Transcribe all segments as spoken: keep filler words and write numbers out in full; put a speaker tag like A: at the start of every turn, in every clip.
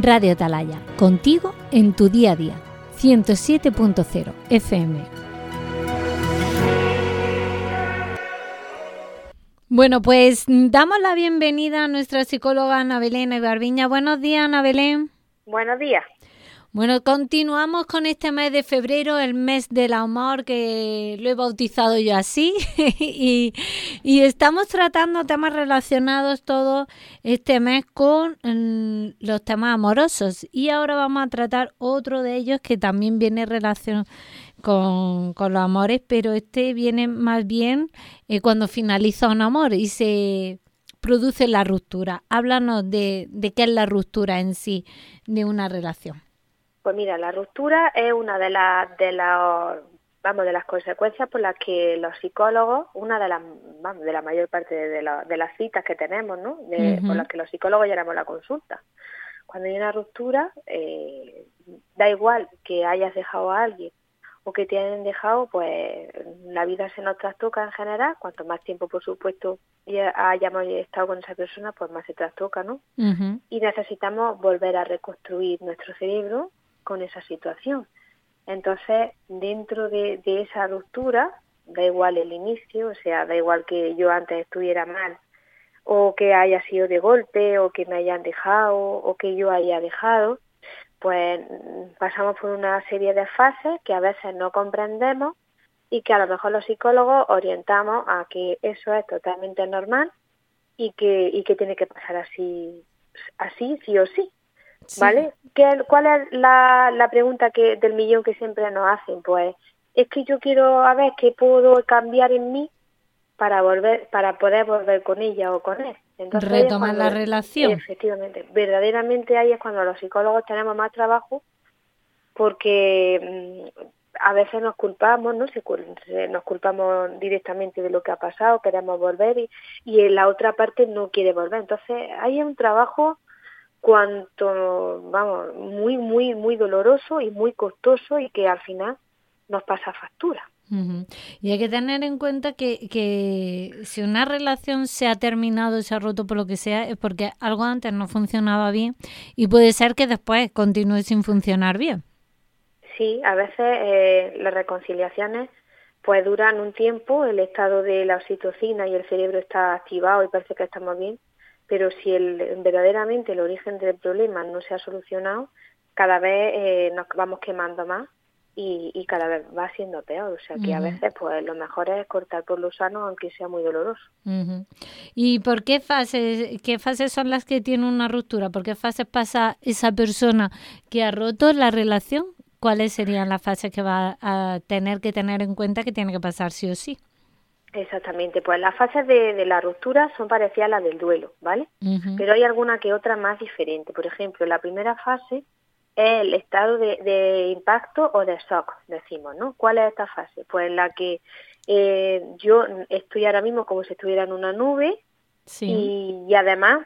A: Radio Atalaya, contigo en tu día a día. ciento siete punto cero F M. Bueno, pues damos la bienvenida a nuestra psicóloga Ana Belén Ibarviña. Buenos días, Ana Belén.
B: Buenos días.
A: Bueno, continuamos con este mes de febrero, el mes del amor, que lo he bautizado yo así, y, y estamos tratando temas relacionados todo este mes con mm, los temas amorosos. Y ahora vamos a tratar otro de ellos que también viene relacionado con, con los amores, pero este viene más bien eh, cuando finaliza un amor y se produce la ruptura. Háblanos de, de qué es la ruptura en sí de una relación.
B: Pues mira, la ruptura es una de las de las vamos de las consecuencias por las que los psicólogos, una de las vamos de la mayor parte de, la, de las citas que tenemos, ¿no? De, uh-huh. Por las que los psicólogos llenamos la consulta. Cuando hay una ruptura, eh, da igual que hayas dejado a alguien o que te hayan dejado, pues la vida se nos trastoca en general. Cuanto más tiempo, por supuesto, ya hayamos estado con esa persona, pues más se trastoca, ¿no? Uh-huh. Y necesitamos volver a reconstruir nuestro cerebro con esa situación. Entonces, dentro de, de esa ruptura, da igual el inicio, o sea, da igual que yo antes estuviera mal, o que haya sido de golpe, o que me hayan dejado, o que yo haya dejado, pues pasamos por una serie de fases que a veces no comprendemos y que a lo mejor los psicólogos orientamos a que eso es totalmente normal y que, y que tiene que pasar así, así sí o sí. ¿Vale? Sí. ¿Qué, ¿Cuál es la, la pregunta que del millón que siempre nos hacen? Pues es que yo quiero a ver qué puedo cambiar en mí para volver, para poder volver con ella o con él. Entonces,
A: retomar
B: cuando,
A: la relación.
B: Efectivamente, verdaderamente ahí es cuando los psicólogos tenemos más trabajo, porque mmm, a veces nos culpamos, ¿no? Se, nos culpamos directamente de lo que ha pasado, queremos volver y, y la otra parte no quiere volver. Entonces, ahí hay un trabajo cuanto, vamos, muy, muy, muy doloroso y muy costoso y que al final nos pasa factura.
A: Uh-huh. Y hay que tener en cuenta que, que si una relación se ha terminado, se ha roto por lo que sea, es porque algo antes no funcionaba bien y puede ser que después continúe sin funcionar bien.
B: Sí, a veces eh, las reconciliaciones pues duran un tiempo, el estado de la oxitocina y el cerebro está activado y parece que estamos bien, pero si el, verdaderamente el origen del problema no se ha solucionado, cada vez eh, nos vamos quemando más y, y cada vez va siendo peor. O sea que uh-huh. a veces pues lo mejor es cortar por lo sano, aunque sea muy doloroso.
A: Uh-huh. ¿Y por qué fases, qué fases son las que tienen una ruptura? ¿Por qué fases pasa esa persona que ha roto la relación? ¿Cuáles serían las fases que va a tener que tener en cuenta que tiene que pasar sí o sí?
B: Exactamente, pues las fases de, de la ruptura son parecidas a las del duelo, ¿vale? Uh-huh. Pero hay alguna que otra más diferente. Por ejemplo, la primera fase es el estado de, de impacto o de shock, decimos, ¿no? ¿Cuál es esta fase? Pues en la que eh, yo estoy ahora mismo como si estuviera en una nube sí. y, y además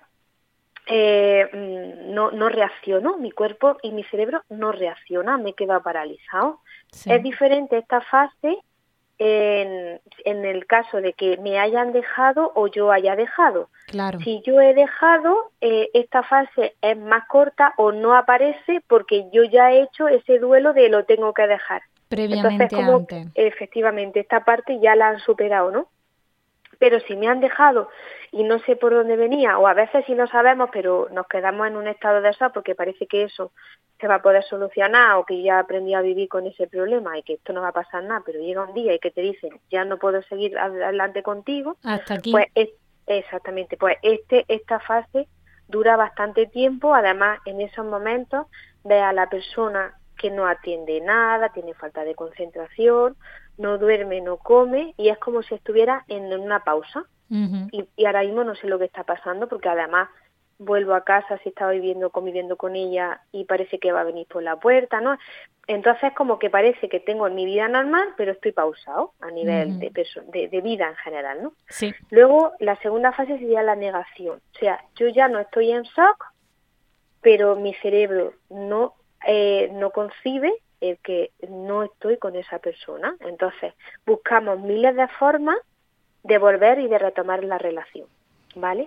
B: eh, no, no reacciono, mi cuerpo y mi cerebro no reacciona, me he quedado paralizado. Sí. Es diferente esta fase En, en el caso de que me hayan dejado o yo haya dejado.
A: Claro.
B: Si yo he dejado, eh, esta fase es más corta o no aparece porque yo ya he hecho ese duelo de lo tengo que dejar.
A: Previamente.
B: Entonces, como
A: antes.
B: Efectivamente, esta parte ya la han superado, ¿no? Pero si me han dejado y no sé por dónde venía, o a veces sí lo sabemos, pero nos quedamos en un estado de shock porque parece que eso se va a poder solucionar o que ya aprendí a vivir con ese problema y que esto no va a pasar nada, pero llega un día y que te dicen, ya no puedo seguir adelante contigo.
A: Hasta aquí.
B: Pues es, exactamente, pues este esta fase dura bastante tiempo, además en esos momentos ve a la persona que no atiende nada, tiene falta de concentración, no duerme, no come y es como si estuviera en una pausa. Uh-huh. y, y ahora mismo no sé lo que está pasando porque además vuelvo a casa si estaba viviendo, conviviendo con ella y parece que va a venir por la puerta, ¿no? Entonces como que parece que tengo mi vida normal pero estoy pausado a nivel uh-huh. de, perso- de, de vida en general, ¿no?
A: Sí.
B: Luego la segunda fase sería la negación, o sea, yo ya no estoy en shock pero mi cerebro no, eh, no concibe el que no estoy con esa persona. Entonces, buscamos miles de formas de volver y de retomar la relación, ¿vale?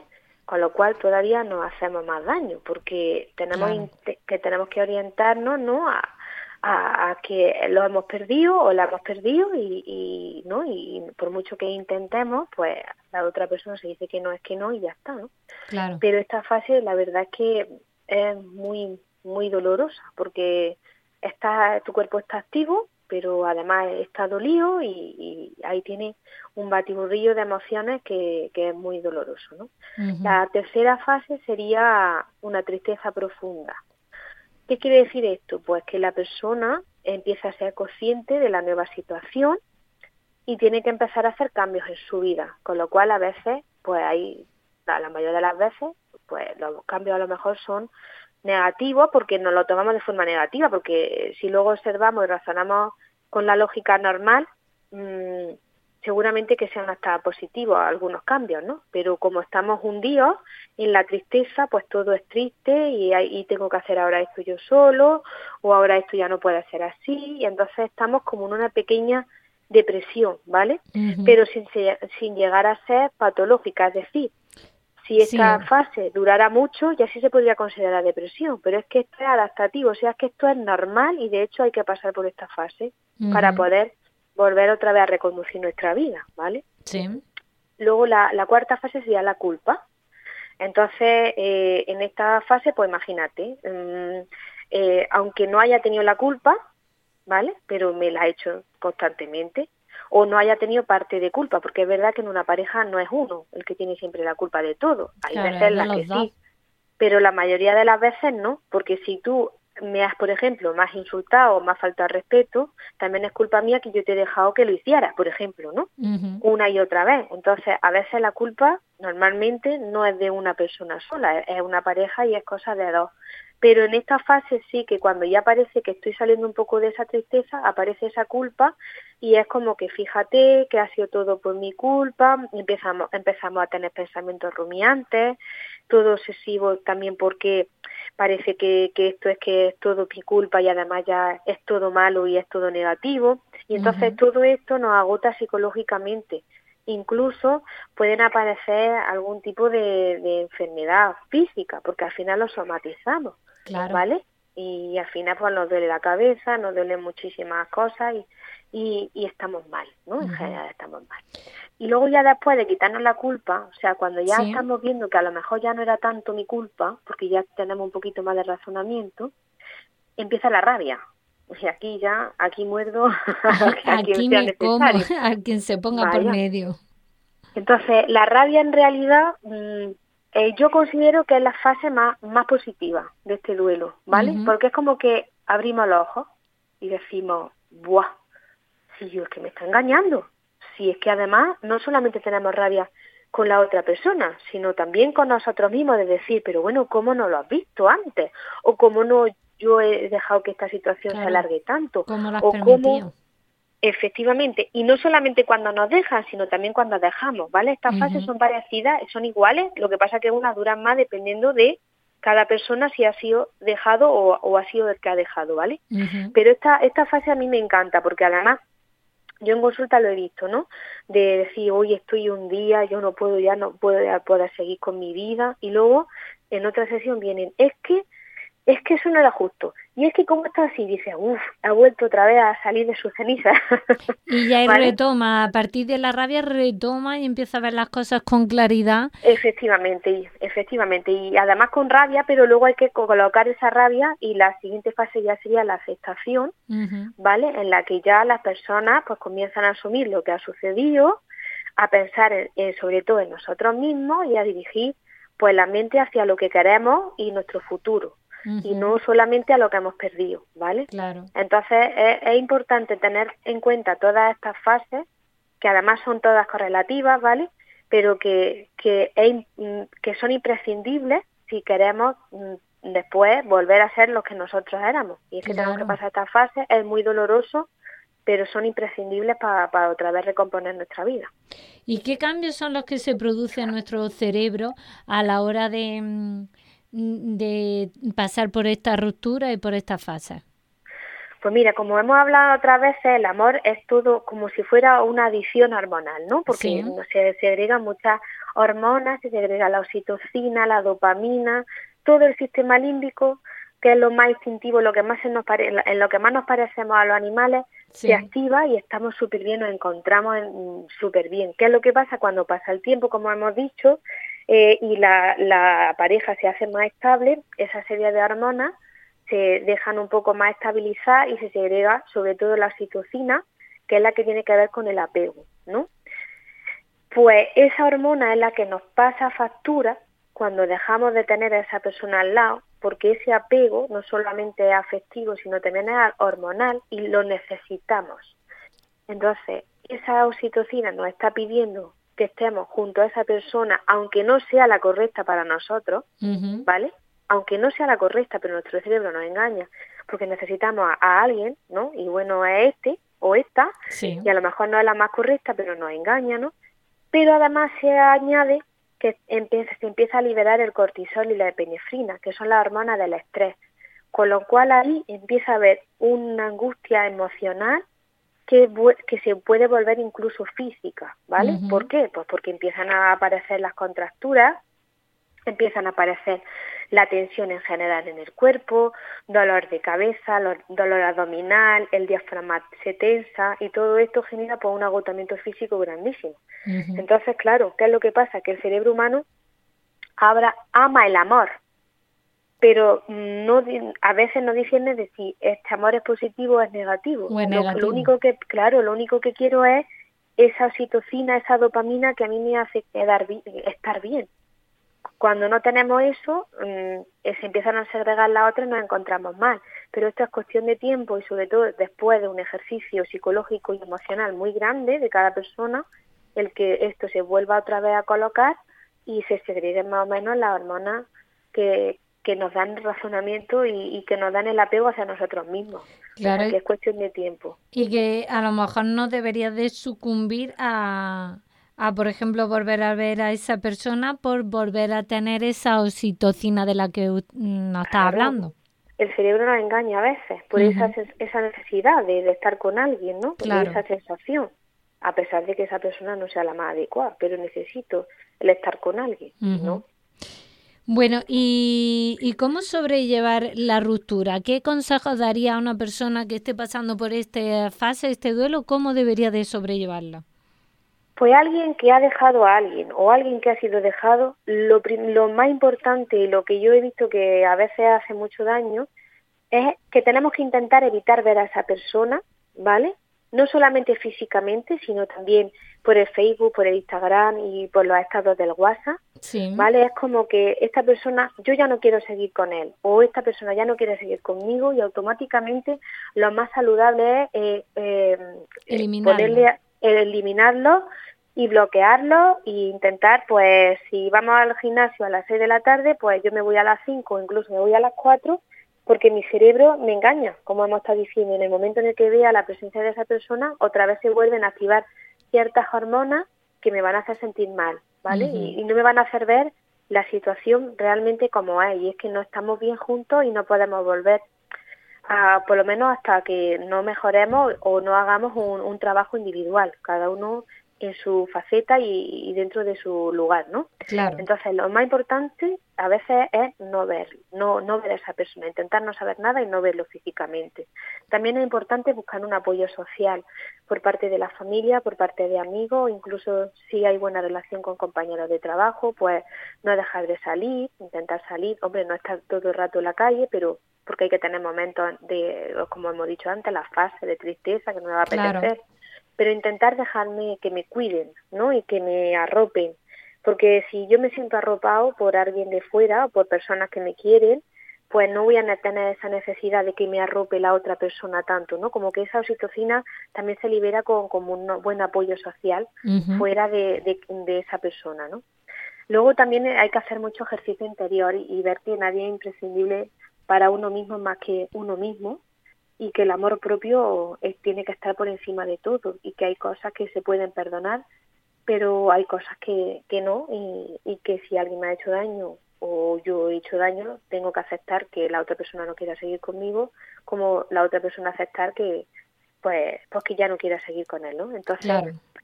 B: con lo cual todavía nos hacemos más daño, porque tenemos
A: Claro.
B: que tenemos que orientarnos, ¿no?, a, a, a que lo hemos perdido o la hemos perdido y, y no y por mucho que intentemos, pues la otra persona se dice que no es que no y ya está, ¿no?
A: Claro.
B: Pero esta fase la verdad es que es muy muy dolorosa, porque está tu cuerpo está activo, pero además está dolido y, y ahí tiene un batiburrillo de emociones que, que es muy doloroso, ¿no?
A: Uh-huh.
B: La tercera fase sería una tristeza profunda. ¿Qué quiere decir esto? Pues que la persona empieza a ser consciente de la nueva situación y tiene que empezar a hacer cambios en su vida, con lo cual a veces, pues hay, la mayoría de las veces, pues los cambios a lo mejor son negativos porque nos lo tomamos de forma negativa, porque si luego observamos y razonamos con la lógica normal, mmm, seguramente que sean hasta positivos algunos cambios, ¿no? Pero como estamos hundidos en la tristeza, pues todo es triste y, y tengo que hacer ahora esto yo solo, o ahora esto ya no puede ser así, y entonces estamos como en una pequeña depresión, ¿vale? Uh-huh. Pero sin, sin llegar a ser patológica, es decir, si esta sí. fase durara mucho, ya sí se podría considerar depresión, pero es que esto es adaptativo, o sea, es que esto es normal y de hecho hay que pasar por esta fase uh-huh. para poder volver otra vez a reconducir nuestra vida, ¿vale?
A: Sí.
B: Luego la, la cuarta fase sería la culpa. Entonces, eh, en esta fase, pues imagínate, um, eh, aunque no haya tenido la culpa, ¿vale? Pero me la ha hecho constantemente, o no haya tenido parte de culpa, porque es verdad que en una pareja no es uno el que tiene siempre la culpa de todo. Hay
A: claro,
B: veces en las que
A: dos.
B: sí, pero la mayoría de las veces no, porque si tú me has, por ejemplo, me has insultado o me has faltado al respeto, también es culpa mía que yo te he dejado que lo hicieras, por ejemplo, ¿no?
A: Uh-huh.
B: Una y otra vez. Entonces, a veces la culpa normalmente no es de una persona sola, es una pareja y es cosa de dos. Pero en esta fase sí que cuando ya parece que estoy saliendo un poco de esa tristeza, aparece esa culpa y es como que fíjate que ha sido todo por mi culpa, empezamos, empezamos a tener pensamientos rumiantes, todo obsesivo también porque parece que, que esto es que es todo mi culpa y además ya es todo malo y es todo negativo. Y entonces uh-huh. todo esto nos agota psicológicamente. Incluso pueden aparecer algún tipo de, de enfermedad física, porque al final lo somatizamos,
A: claro.
B: ¿vale? Y al final pues nos duele la cabeza, nos duelen muchísimas cosas y, y, y estamos mal, ¿no? En uh-huh. general estamos mal. Y luego ya después de quitarnos la culpa, o sea, cuando ya sí. estamos viendo que a lo mejor ya no era tanto mi culpa, porque ya tenemos un poquito más de razonamiento, empieza la rabia. O sea, aquí ya, aquí muerdo a
A: aquí
B: quien
A: sea
B: me necesario.
A: Como, a quien se ponga
B: Vaya.
A: por medio.
B: Entonces, la rabia en realidad, mmm, eh, yo considero que es la fase más, más positiva de este duelo, ¿vale? Uh-huh. Porque es como que abrimos los ojos y decimos, ¡buah! Si yo es que me está engañando. Si es que además no solamente tenemos rabia con la otra persona, sino también con nosotros mismos de decir, pero bueno, ¿cómo no lo has visto antes? O ¿cómo no yo he dejado que esta situación
A: claro.
B: se alargue tanto?
A: ¿Cómo lo has
B: o
A: permitido?
B: cómo, efectivamente, y no solamente cuando nos dejan, sino también cuando dejamos, ¿vale? Estas uh-huh. fases son parecidas, son iguales, lo que pasa que unas duran más dependiendo de cada persona si ha sido dejado o, o ha sido el que ha dejado, ¿vale?
A: Uh-huh.
B: Pero esta, esta fase a mí me encanta porque además yo en consulta lo he visto, ¿no? De decir, hoy estoy un día, yo no puedo ya, no puedo ya poder seguir con mi vida. Y luego, en otra sesión vienen, es que, es que eso no era justo. Y es que como está así, dice, uff, ha vuelto otra vez a salir de sus cenizas.
A: Y ya
B: ¿Vale?
A: retoma, a partir de la rabia retoma y empieza a ver las cosas con claridad.
B: Efectivamente, efectivamente. Y además con rabia, pero luego hay que colocar esa rabia y la siguiente fase ya sería la aceptación, uh-huh. ¿vale? En la que ya las personas pues comienzan a asumir lo que ha sucedido, a pensar en, en, sobre todo en nosotros mismos y a dirigir pues la mente hacia lo que queremos y nuestro futuro. Uh-huh. Y no solamente a lo que hemos perdido, ¿vale?
A: Claro.
B: Entonces es, es importante tener en cuenta todas estas fases, que además son todas correlativas, ¿vale? Pero que, que, es, que son imprescindibles si queremos después volver a ser los que nosotros éramos. Y es que
A: claro.
B: tenemos que pasar esta fase, es muy doloroso, pero son imprescindibles para, para otra vez recomponer nuestra vida.
A: ¿Y qué cambios son los que se producen en nuestro cerebro a la hora de, de pasar por esta ruptura y por esta fase?
B: Pues mira, como hemos hablado otras veces, el amor es todo como si fuera una adición hormonal, ¿no? Porque
A: sí.
B: se segregan muchas hormonas, se segrega la oxitocina, la dopamina, todo el sistema límbico, que es lo más instintivo, lo que más se nos pare, en lo que más nos parecemos a los animales, sí. Se activa y estamos súper bien, nos encontramos súper bien. ¿Qué es lo que pasa cuando pasa el tiempo, como hemos dicho, eh, y la, la pareja se hace más estable? Esa serie de hormonas se dejan un poco más estabilizadas y se segrega sobre todo la oxitocina, que es la que tiene que ver con el apego, ¿no? Pues esa hormona es la que nos pasa factura cuando dejamos de tener a esa persona al lado, porque ese apego no solamente es afectivo, sino también es hormonal y lo necesitamos. Entonces, esa oxitocina nos está pidiendo que estemos junto a esa persona, aunque no sea la correcta para nosotros, uh-huh. ¿vale? Aunque no sea la correcta, pero nuestro cerebro nos engaña, porque necesitamos a, a alguien, ¿no? Y bueno, es este o esta, sí. Y a lo mejor no es la más correcta, pero nos engaña, ¿no? Pero además se añade que empieza, se empieza a liberar el cortisol y la epinefrina, que son las hormonas del estrés, con lo cual ahí empieza a haber una angustia emocional que, que se puede volver incluso física, ¿vale? Uh-huh. ¿Por qué? Pues porque empiezan a aparecer las contracturas, empiezan a aparecer la tensión en general en el cuerpo, dolor de cabeza, dolor abdominal, el diafragma se tensa y todo esto genera pues, un agotamiento físico grandísimo. Uh-huh. Entonces, claro, ¿qué es lo que pasa? Que el cerebro humano ahora ama el amor, pero no a veces no discierne de si este amor es positivo o es negativo.
A: O es
B: lo,
A: negativo.
B: lo único que, claro, lo único que quiero es esa oxitocina, esa dopamina que a mí me hace quedar bi- estar bien. Cuando no tenemos eso, mmm, se empiezan a segregar las otras y nos encontramos mal. Pero esto es cuestión de tiempo y sobre todo después de un ejercicio psicológico y emocional muy grande de cada persona, el que esto se vuelva otra vez a colocar y se segreguen más o menos las hormonas que, que nos dan razonamiento y, y que nos dan el apego hacia nosotros mismos.
A: Claro.
B: O sea, que es cuestión de tiempo.
A: Y que a lo mejor no deberías de sucumbir a... a, por ejemplo, volver a ver a esa persona por volver a tener esa oxitocina de la que nos está
B: claro.
A: hablando.
B: El cerebro nos engaña a veces por uh-huh. esa, esa necesidad de, de estar con alguien, ¿no?
A: Claro.
B: De esa sensación, a pesar de que esa persona no sea la más adecuada, pero necesito el estar con alguien, uh-huh. ¿no?
A: Bueno, ¿y, ¿y cómo sobrellevar la ruptura? ¿Qué consejos daría a una persona que esté pasando por esta fase, este duelo? ¿Cómo debería de sobrellevarla?
B: Pues alguien que ha dejado a alguien o alguien que ha sido dejado, lo, lo más importante y lo que yo he visto que a veces hace mucho daño es que tenemos que intentar evitar ver a esa persona, ¿vale? No solamente físicamente, sino también por el Facebook, por el Instagram y por los estados del WhatsApp,
A: sí.
B: ¿vale? Es como que esta persona, yo ya no quiero seguir con él, o esta persona ya no quiere seguir conmigo y automáticamente lo más saludable es eh, eh,
A: eliminarlo.
B: ponerle, eh, eliminarlo y bloquearlo e intentar, pues, si vamos al gimnasio a las seis de la tarde, pues yo me voy a las cinco, incluso me voy a las cuatro, porque mi cerebro me engaña, como hemos estado diciendo. En el momento en el que vea la presencia de esa persona, otra vez se vuelven a activar ciertas hormonas que me van a hacer sentir mal, ¿vale? Uh-huh. Y, y no me van a hacer ver la situación realmente como es, y es que no estamos bien juntos y no podemos volver, a, por lo menos hasta que no mejoremos o no hagamos un, un trabajo individual, cada uno en su faceta y, y dentro de su lugar, ¿no?
A: Claro.
B: Entonces, lo más importante a veces es no ver, no, no ver a esa persona, intentar no saber nada y no verlo físicamente. También es importante buscar un apoyo social por parte de la familia, por parte de amigos, incluso si hay buena relación con compañeros de trabajo, pues no dejar de salir, intentar salir, hombre, no estar todo el rato en la calle, pero porque hay que tener momentos de, como hemos dicho antes, la fase de tristeza que no me va a apetecer.
A: Claro.
B: Pero intentar dejarme que me cuiden, ¿no? Y que me arropen, porque si yo me siento arropado por alguien de fuera o por personas que me quieren, pues no voy a tener esa necesidad de que me arrope la otra persona tanto, ¿no? Como que esa oxitocina también se libera con como un buen apoyo social uh-huh. fuera de, de, de esa persona, ¿no? Luego también hay que hacer mucho ejercicio interior y, y ver que nadie es imprescindible para uno mismo más que uno mismo, y que el amor propio es, tiene que estar por encima de todo y que hay cosas que se pueden perdonar, pero hay cosas que, que no y, y que si alguien me ha hecho daño o yo he hecho daño, tengo que aceptar que la otra persona no quiera seguir conmigo, como la otra persona aceptar que pues, pues que ya no quiera seguir con él, ¿no? Entonces,
A: claro.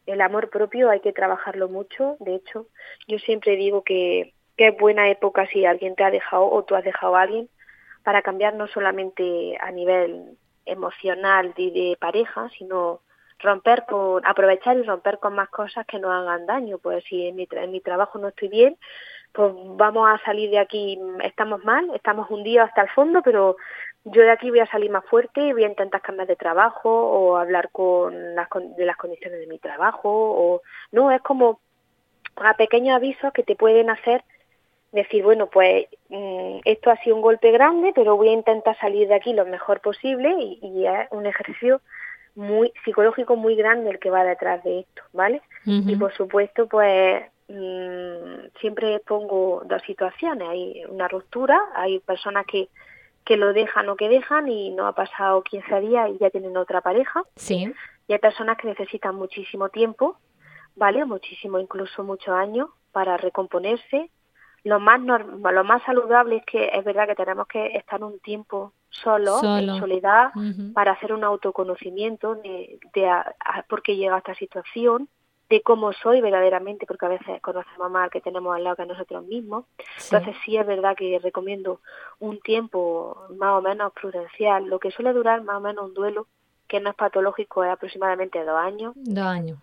B: El amor propio hay que trabajarlo mucho. De hecho, yo siempre digo que, que es buena época si alguien te ha dejado o tú has dejado a alguien para cambiar no solamente a nivel emocional de, de pareja, sino romper con, aprovechar y romper con más cosas que nos hagan daño. Pues si en mi, en mi trabajo no estoy bien, pues vamos a salir de aquí, estamos mal, estamos hundidos hasta el fondo, pero yo de aquí voy a salir más fuerte, voy a intentar cambiar de trabajo o hablar con las, de las condiciones de mi trabajo, o no, es como a pequeños avisos que te pueden hacer decir, bueno, pues mmm, esto ha sido un golpe grande, pero voy a intentar salir de aquí lo mejor posible, y, y es un ejercicio muy psicológico muy grande el que va detrás de esto, ¿vale? Uh-huh. Y por supuesto, pues mmm, siempre pongo dos situaciones. Hay una ruptura, hay personas que, que lo dejan o que dejan y no ha pasado quince días y ya tienen otra pareja.
A: Sí.
B: Y hay personas que necesitan muchísimo tiempo, ¿vale? Muchísimo, incluso muchos años para recomponerse. Lo más normal, lo más saludable es que es verdad que tenemos que estar un tiempo solos, Solo. en soledad, uh-huh. para hacer un autoconocimiento de, de a, a por qué llega a esta situación, de cómo soy verdaderamente, porque a veces conocemos más al que tenemos al lado que a nosotros mismos. Sí. Entonces sí es verdad que recomiendo un tiempo más o menos prudencial, lo que suele durar más o menos un duelo, que no es patológico, es aproximadamente dos años.
A: Dos años.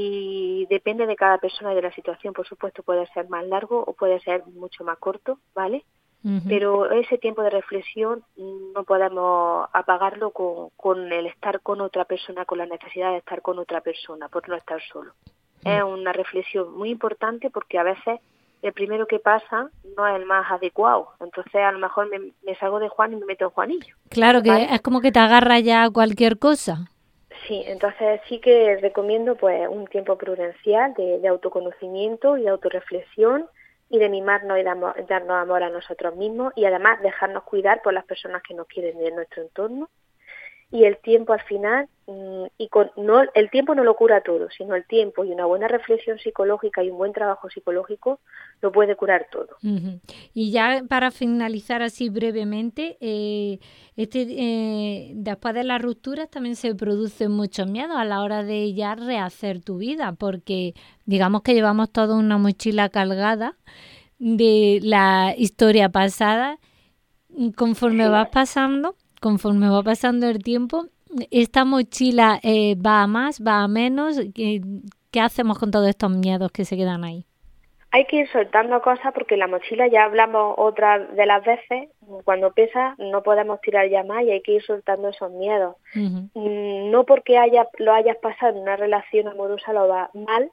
B: Y depende de cada persona y de la situación, por supuesto, puede ser más largo o puede ser mucho más corto, ¿vale? Uh-huh. Pero ese tiempo de reflexión no podemos apagarlo con, con el estar con otra persona, con la necesidad de estar con otra persona, por no estar solo. Uh-huh. Es una reflexión muy importante porque a veces el primero que pasa no es el más adecuado. Entonces, a lo mejor me, me salgo de Juan y me meto en Juanillo.
A: Claro, que ¿vale? Es como que te agarra ya a cualquier cosa.
B: Sí, entonces sí que recomiendo pues un tiempo prudencial de, de autoconocimiento y de autorreflexión y de mimarnos y damos, darnos amor a nosotros mismos y además dejarnos cuidar por las personas que nos quieren de nuestro entorno. Y el tiempo al final, y con, no el tiempo no lo cura todo, sino el tiempo y una buena reflexión psicológica y un buen trabajo psicológico lo puede curar todo.
A: Uh-huh. Y ya para finalizar así brevemente, eh, este eh, después de las rupturas también se producen muchos miedos a la hora de ya rehacer tu vida, porque digamos que llevamos toda una mochila cargada de la historia pasada. Conforme sí. vas pasando... Conforme va pasando el tiempo, ¿esta mochila eh, va a más, va a menos? ¿Qué, ¿Qué hacemos con todos estos miedos que se quedan ahí?
B: Hay que ir soltando cosas porque la mochila, ya hablamos otra de las veces, cuando pesa no podemos tirar ya más y hay que ir soltando esos miedos. Uh-huh. No porque haya, lo hayas pasado en una relación amorosa lo va mal,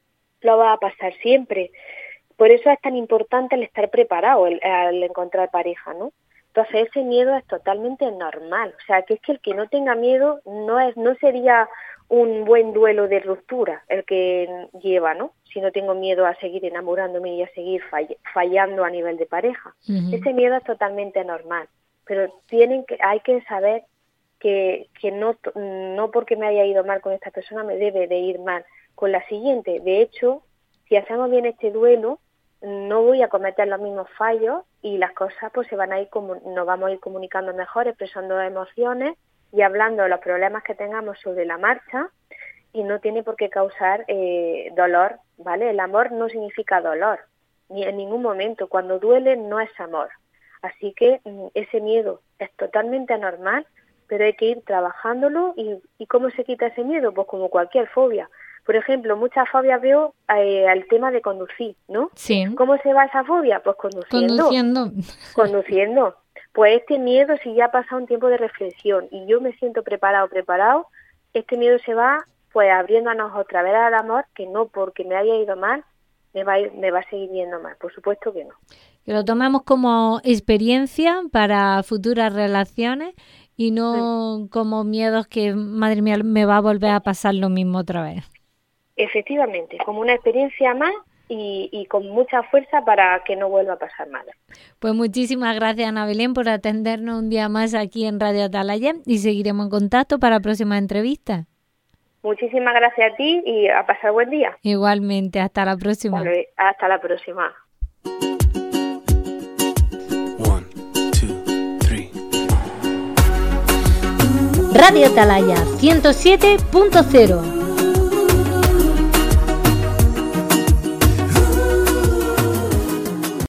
B: lo va a pasar siempre. Por eso es tan importante el estar preparado el, al encontrar pareja, ¿no? Entonces ese miedo es totalmente normal, o sea, que es que el que no tenga miedo no es no sería un buen duelo de ruptura el que lleva, ¿no? Si no tengo miedo a seguir enamorándome y a seguir fall- fallando a nivel de pareja. Uh-huh. Ese miedo es totalmente normal, pero tienen que hay que saber que, que no, no porque me haya ido mal con esta persona me debe de ir mal con la siguiente. De hecho, si hacemos bien este duelo, no voy a cometer los mismos fallos y las cosas pues se van a ir como nos vamos a ir comunicando mejor, expresando emociones y hablando de los problemas que tengamos sobre la marcha y no tiene por qué causar eh, dolor, ¿vale? El amor no significa dolor, ni en ningún momento. Cuando duele no es amor. Así que ese miedo es totalmente anormal, pero hay que ir trabajándolo. ¿Y, y cómo se quita ese miedo? Pues como cualquier fobia. Por ejemplo, muchas fobias veo eh, al tema de conducir, ¿no?
A: Sí.
B: ¿Cómo se va esa fobia? Pues conduciendo.
A: Conduciendo.
B: Conduciendo. Pues este miedo, si ya ha pasado un tiempo de reflexión y yo me siento preparado, preparado, este miedo se va pues abriéndonos otra vez al amor, que no porque me haya ido mal, me va a, ir, me va a seguir yendo mal. Por supuesto que no.
A: Que lo tomemos como experiencia para futuras relaciones y no sí. como miedos que, madre mía, me va a volver a pasar lo mismo otra vez.
B: Efectivamente, como una experiencia más y, y con mucha fuerza para que no vuelva a pasar nada.
A: Pues muchísimas gracias, Ana Belén, por atendernos un día más aquí en Radio Atalaya y seguiremos en contacto para próximas entrevistas.
B: Muchísimas gracias a ti y a pasar buen día.
A: Igualmente, hasta la próxima.
B: Vale, hasta la próxima.
C: One, two, three.
A: Radio Atalaya ciento siete punto cero.